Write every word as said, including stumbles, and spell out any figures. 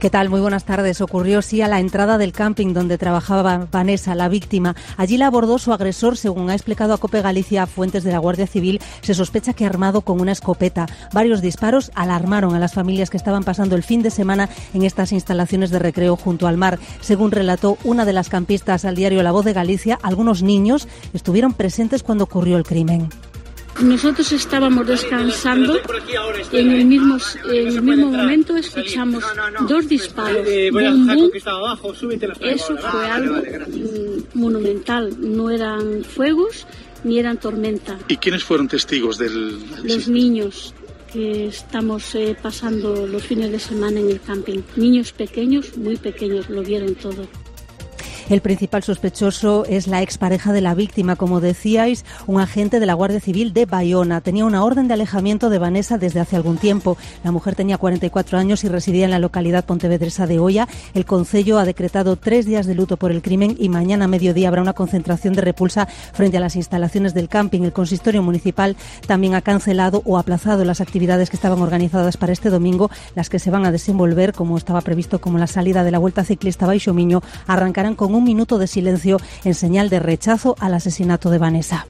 ¿Qué tal? Muy buenas tardes. Ocurrió sí a la entrada del camping donde trabajaba Vanessa, la víctima. Allí la abordó su agresor, según ha explicado a COPE Galicia fuentes de la Guardia Civil. Se sospecha que armado con una escopeta. Varios disparos alarmaron a las familias que estaban pasando el fin de semana en estas instalaciones de recreo junto al mar. Según relató una de las campistas al diario La Voz de Galicia, algunos niños estuvieron presentes cuando ocurrió el crimen. Nosotros estábamos descansando y en el mismo, en el mismo momento escuchamos dos disparos. Boom, boom. Eso fue algo monumental. No eran fuegos ni eran tormenta. ¿Y quiénes fueron testigos del...? Los niños que estamos eh, pasando los fines de semana en el camping. Niños pequeños, muy pequeños, lo vieron todo. El principal sospechoso es la expareja de la víctima, como decíais, un agente de la Guardia Civil de Bayona. Tenía una orden de alejamiento de Vanessa desde hace algún tiempo. La mujer tenía cuarenta y cuatro años y residía en la localidad pontevedresa de Oia. El concello ha decretado tres días de luto por el crimen y mañana a mediodía habrá una concentración de repulsa frente a las instalaciones del camping. El consistorio municipal también ha cancelado o aplazado las actividades que estaban organizadas para este domingo. Las que se van a desenvolver, como estaba previsto, como la salida de la Vuelta Ciclista Baixo Miño, arrancarán con un minuto de silencio en señal de rechazo al asesinato de Vanessa.